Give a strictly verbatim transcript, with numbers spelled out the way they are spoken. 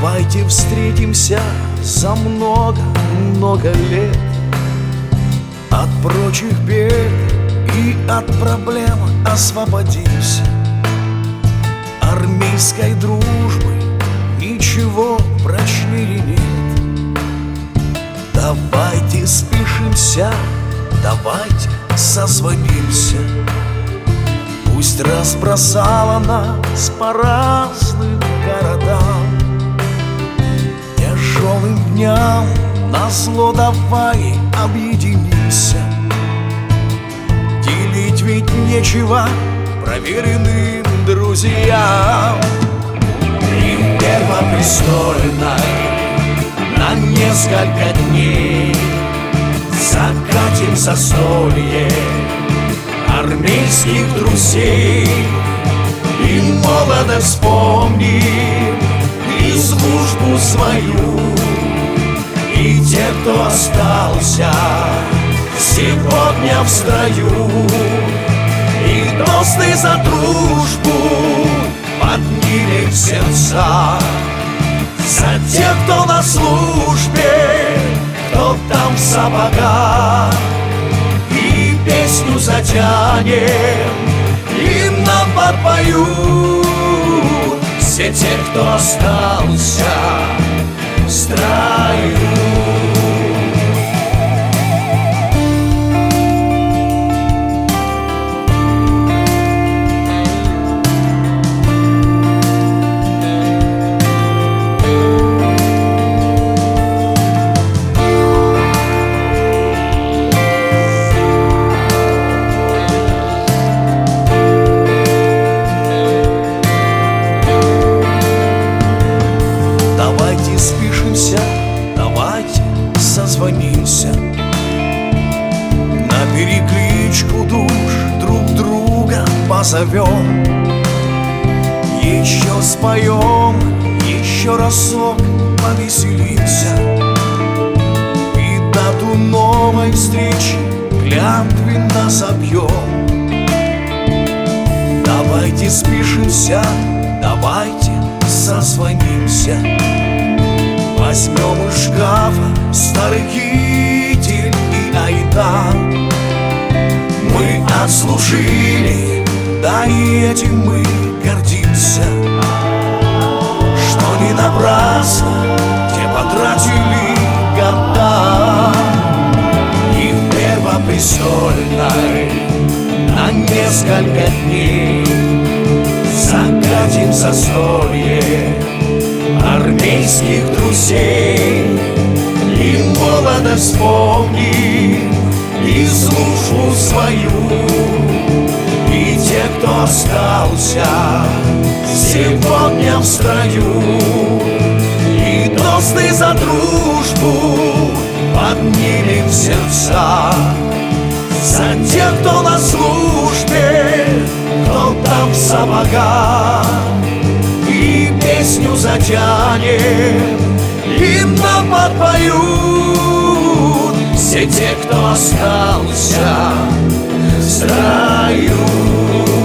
Давайте встретимся за много-много лет, от прочих бед и от проблем освободимся. Армейской дружбы ничего прочнее нет. Давайте спешимся, давайте созвонимся. Пусть разбросала нас по разным городам, тяжелым дням назло давай объединимся. Делить ведь нечего проверенным друзьям. И в Первопрестольной на несколько дней закатим застолье армейских друзей. И молодость вспомним, и службу свою, и тех, кто остался сегодня в строю. И тосты за дружбу поднимем в сердца, за тех, кто на службе, кто там в сапогах. И песню затянем, и нам подпоют все те, кто остался в строю. Спешимся, давайте созвонимся, на перекличку душ друг друга позовем. Еще споем, еще разок повеселимся, и дату новой встречи клятвенно собьем. Давайте спешимся, давайте созвонимся. Возьмем из шкафа старый китель и айдан. Мы отслужили, да и этим мы гордимся, что не напрасно те потратили года. И в Первопрестольной на несколько дней закатим застолье армейских друзей. И молодость вспомним, и службу свою, и тех, кто остался сегодня в строю. И тосты за дружбу поднимем в сердца, за тех, кто на службе, кто там в сапогах. И песню затянем, и нам подпоют все те, кто остался в строю.